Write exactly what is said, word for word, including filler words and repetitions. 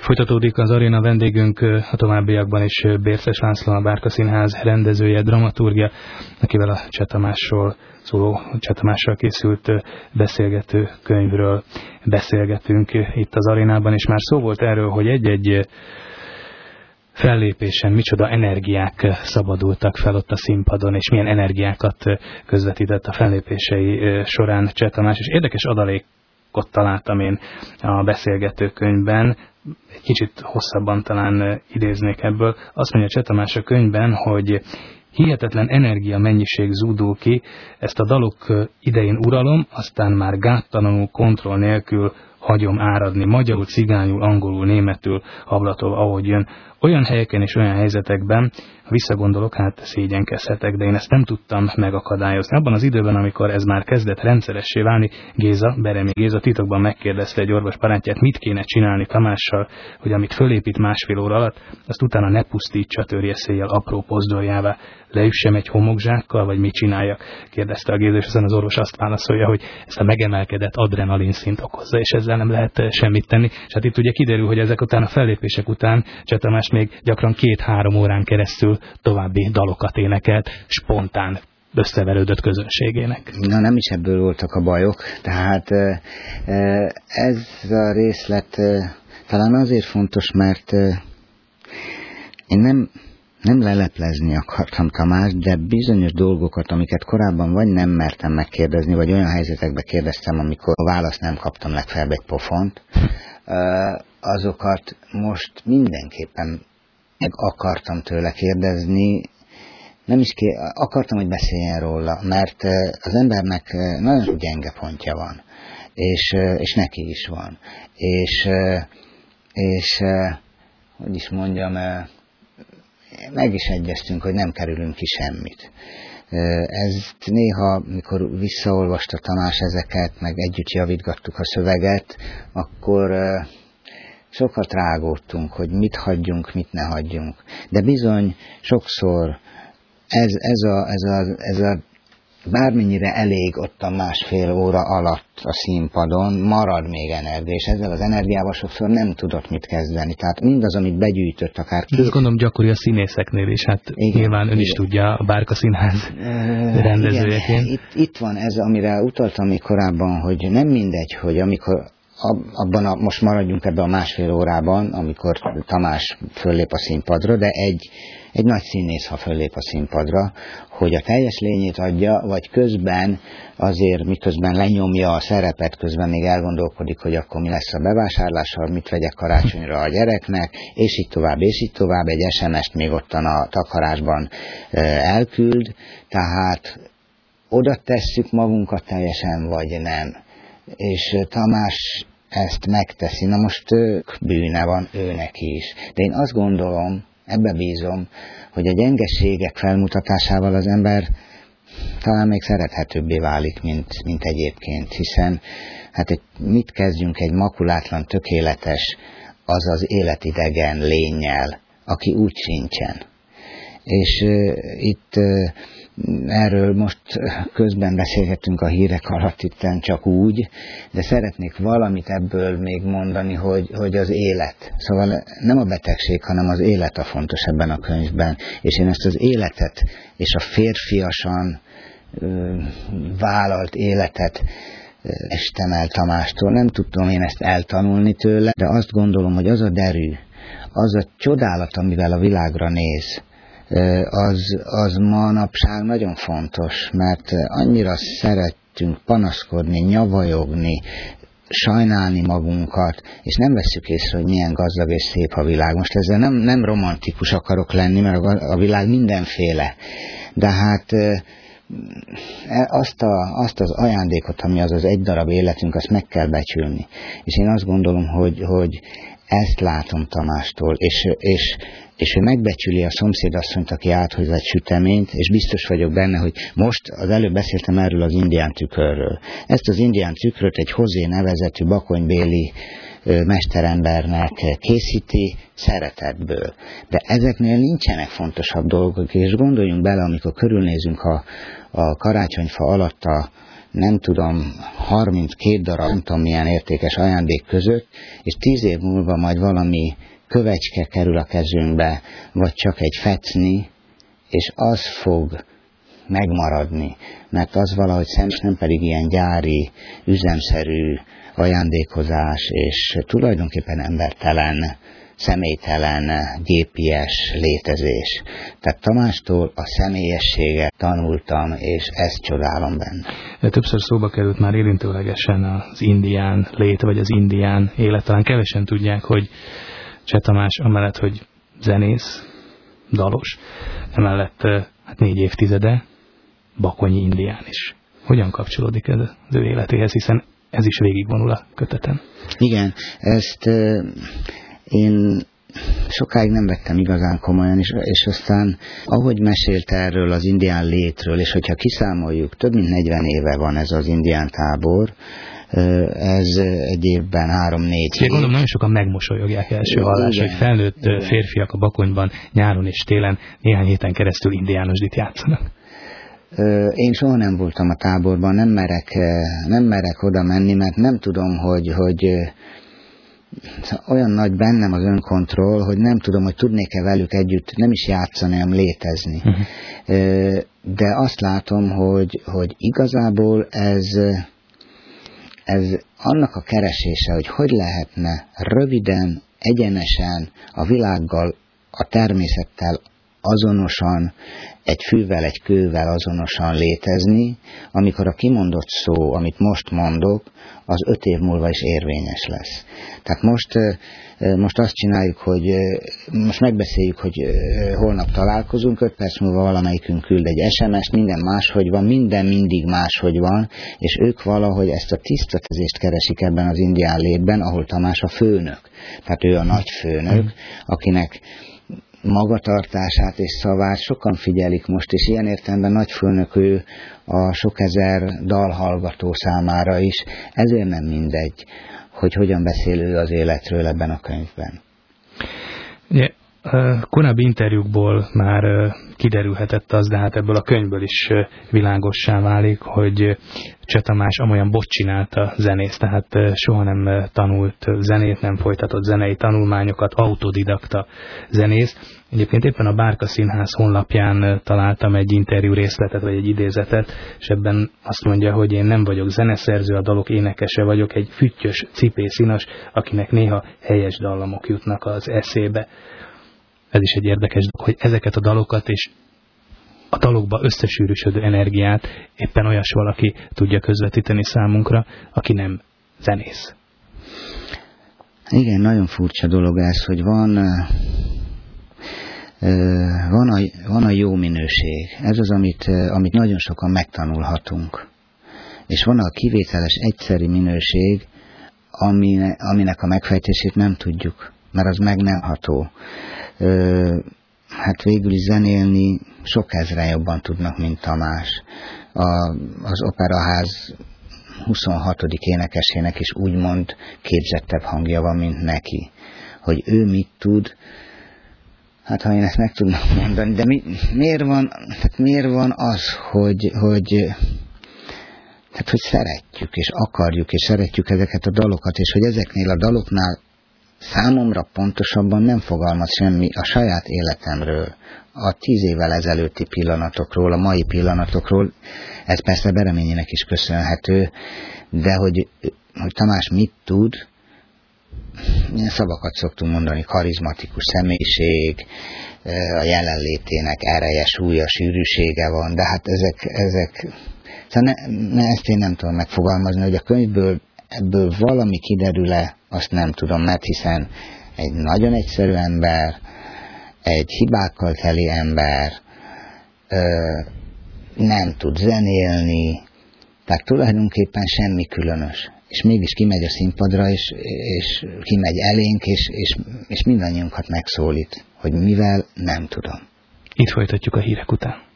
Folytatódik az aréna, vendégünk a továbbiakban is Bérces László, a Bárka Színház rendezője, dramaturgia, akivel a Cseh Tamásról szóló, Cseh Tamással készült beszélgető könyvről beszélgetünk itt az arénában, és már szó volt erről, hogy egy-egy fellépésen micsoda energiák szabadultak fel ott a színpadon, és milyen energiákat közvetített a fellépései során Cseh Tamás, és érdekes adalékot találtam én a beszélgetőkönyvben, egy kicsit hosszabban talán idéznék ebből. Azt mondja Cseh Tamás a könyvben, hogy hihetetlen energia mennyiség zúdul ki, ezt a dalok idején uralom, aztán már gáttalanul, kontroll nélkül hagyom áradni, magyarul, cigányul, angolul, németül, ablatol, ahogy jön. Olyan helyeken és olyan helyzetekben, ha visszagondolok, hát szégyenkezhetek, de én ezt nem tudtam megakadályozni. Abban az időben, amikor ez már kezdett rendszeressé válni, Géza, Beremi Géza titokban megkérdezte egy orvos barátját, mit kéne csinálni Tamással, hogy amit fölépít másfél óra alatt, azt utána ne pusztítsa, törje széjjel apró pozdoljává. Leüssem egy homokzsákkal, vagy mit csináljak? Kérdezte a Géza, és aztán az orvos azt válaszolja, hogy ezt a megemelkedett adrenalin szint okozza, és ezzel nem lehet semmit tenni. És hát itt ugye kiderül, hogy ezek után a fellépések után Cseh Tamás még gyakran két-három órán keresztül további dalokat énekelt, spontán összeverődött közönségének. Na, nem is ebből voltak a bajok, tehát ez a részlet talán azért fontos, mert én nem, nem leleplezni akartam Tamást, de bizonyos dolgokat, amiket korábban vagy nem mertem megkérdezni, vagy olyan helyzetekbe kérdeztem, amikor a választ nem kaptam, legfeljebb egy pofont, azokat most mindenképpen meg akartam tőle kérdezni, nem is ké... akartam, hogy beszéljen róla, mert az embernek nagyon sok gyenge pontja van, és, és neki is van. És, és hogy is mondjam, meg is egyeztünk, hogy nem kerülünk ki semmit. Ezt néha, mikor visszaolvasta Tamás ezeket, meg együtt javítgattuk a szöveget, akkor sokat rágódtunk, hogy mit hagyjunk, mit ne hagyjunk. De bizony sokszor ez, ez, a, ez, a, ez a bármennyire elég ott a másfél óra alatt a színpadon, marad még energia, és ezzel az energiával sokszor nem tudott mit kezdeni. Tehát mindaz, amit begyűjtött akár két... Ezt gondolom gyakori a színészeknél is, hát igen, nyilván ön igen. is tudja, a Bárka Színház rendezőjeként. Itt, itt van ez, amire utaltam még korábban, hogy nem mindegy, hogy amikor abban a, most maradjunk ebben a másfél órában, amikor Tamás föllép a színpadra, de egy, egy nagy színész, ha föllép a színpadra, hogy a teljes lényét adja, vagy közben azért, miközben lenyomja a szerepet, közben még elgondolkodik, hogy akkor mi lesz a bevásárlással, mit vegyek karácsonyra a gyereknek, és így tovább, és így tovább, egy es em est még ottan a takarásban elküld, tehát oda tesszük magunkat teljesen, vagy nem. És Tamás ezt megteszi. Na most bűne van ő neki is. De én azt gondolom, ebbe bízom, hogy a gyengeségek felmutatásával az ember talán még szerethetőbbé válik, mint, mint egyébként, hiszen hát egy, mit kezdjünk egy makulátlan, tökéletes, azaz életidegen lénnyel, aki úgy sincsen. És uh, itt uh, erről most közben beszélgetünk a hírek alatt itten csak úgy, de szeretnék valamit ebből még mondani, hogy, hogy az élet. Szóval nem a betegség, hanem az élet a fontos ebben a könyvben. És én ezt az életet és a férfiasan ö, vállalt életet ö, estem el Tamástól. Nem tudtam én ezt eltanulni tőle, de azt gondolom, hogy az a derű, az a csodálat, amivel a világra néz, Az, az manapság nagyon fontos, mert annyira szerettünk panaszkodni, nyavajogni, sajnálni magunkat, és nem vesszük észre, hogy milyen gazdag és szép a világ. Most ezzel nem, nem romantikus akarok lenni, mert a, a világ mindenféle. De hát azt, a, azt az ajándékot, ami az az egy darab életünk, azt meg kell becsülni. És én azt gondolom, hogy, hogy ezt látom Tamástól, és, és, és ő megbecsüli a szomszédasszonyt, aki áthoz egy süteményt, és biztos vagyok benne, hogy most, az előbb beszéltem erről az indián tükörről. Ezt az indián tükröt egy Hozé nevezetű bakonybéli mesterembernek készíti szeretetből. De ezeknél nincsenek fontosabb dolgok, és gondoljunk bele, amikor körülnézünk a, a karácsonyfa alatt a nem tudom, harminckét darab, nem tudom milyen értékes ajándék között, és tíz év múlva majd valami kövecske kerül a kezünkbe, vagy csak egy fecni, és az fog megmaradni, mert az valahogy szemes, nem pedig ilyen gyári, üzemszerű ajándékozás, és tulajdonképpen embertelen, személytelen, gépies létezés. Tehát Tamástól a személyességet tanultam, és ezt csodálom benne. Többször szóba került már érintőlegesen az indián lét, vagy az indián élet. Talán kevesen tudják, hogy Cseh Tamás amellett, hogy zenész, dalos, emellett hát négy évtizede bakonyi indián is. Hogyan kapcsolódik ez az ő életéhez, hiszen ez is végigvonul a köteten? Igen, ezt uh, én sokáig nem vettem igazán komolyan, és, és aztán ahogy mesélt erről az indián létről, és hogyha kiszámoljuk, több mint negyven éve van ez az indián tábor, ez egy évben három-négy hét. Gondolom, nagyon sokan megmosolyogják első hallásra, hogy felnőtt igen. férfiak a Bakonyban nyáron és télen néhány héten keresztül indiánosdit játszanak. Én soha nem voltam a táborban, nem merek, nem merek oda menni, mert nem tudom, hogy, hogy olyan nagy bennem az önkontroll, hogy nem tudom, hogy tudnék-e velük együtt nem is játszani, hanem létezni. Uh-huh. De azt látom, hogy, hogy igazából ez, ez annak a keresése, hogy hogy lehetne röviden, egyenesen a világgal, a természettel azonosan, egy fűvel, egy kővel azonosan létezni, amikor a kimondott szó, amit most mondok, az öt év múlva is érvényes lesz. Tehát most, most azt csináljuk, hogy most megbeszéljük, hogy holnap találkozunk, öt perc múlva valamelyikünk küld egy es em es-t, minden máshogy van, minden mindig máshogy van, és ők valahogy ezt a tisztatezést keresik ebben az indián létben, ahol Tamás a főnök. Tehát ő a nagy főnök, akinek magatartását és szavát sokan figyelik most, és ilyen értelemben nagy főnök ő a sok ezer dalhallgató számára is, ezért nem mindegy, hogy hogyan beszél ő az életről ebben a könyvben. Ugye, korábbi interjúkból már kiderülhetett az, de hát ebből a könyvből is világossá válik, hogy Cseh Tamás amolyan bot csinálta zenész, tehát soha nem tanult zenét, nem folytatott zenei tanulmányokat, autodidakta zenész. Egyébként éppen a Bárka Színház honlapján találtam egy interjú részletet, vagy egy idézetet, és ebben azt mondja, hogy én nem vagyok zeneszerző, a dalok énekese vagyok, egy füttyös cipészinas, akinek néha helyes dallamok jutnak az eszébe. Ez is egy érdekes, hogy ezeket a dalokat és a dalokba összesűrűsödő energiát éppen olyas valaki tudja közvetíteni számunkra, aki nem zenész. Igen, nagyon furcsa dolog ez, hogy van, van, a, van a jó minőség. Ez az, amit, amit nagyon sokan megtanulhatunk. És van a kivételes, egyszeri minőség, amine, aminek a megfejtését nem tudjuk, mert az meg nem ható. Hát végül is zenélni sok ezren jobban tudnak, mint Tamás. A, az Operaház huszonhatodik énekesének is úgymond képzettebb hangja van, mint neki. Hogy ő mit tud, hát ha én ezt meg tudnám mondani, de mi, miért, van, tehát miért van az, hogy, hogy, tehát, hogy szeretjük, és akarjuk, és szeretjük ezeket a dalokat, és hogy ezeknél a daloknál számomra pontosabban nem fogalmaz semmi a saját életemről, a tíz évvel ezelőtti pillanatokról, a mai pillanatokról. Ez persze Bereményének is köszönhető, de hogy, hogy Tamás mit tud, milyen szavakat szoktunk mondani, karizmatikus személyiség, a jelenlétének ereje, súlya, sűrűsége van, de hát ezek, ezek szóval ne, ne, ezt én nem tudom megfogalmazni, hogy a könyvből ebből valami kiderül-e, azt nem tudom, mert hiszen egy nagyon egyszerű ember, egy hibákkal teli ember, ö, nem tud zenélni, tehát tulajdonképpen semmi különös. És mégis kimegy a színpadra, és, és kimegy elénk, és, és, és mindannyiunkat megszólít, hogy mivel nem tudom. Itt folytatjuk a hírek után.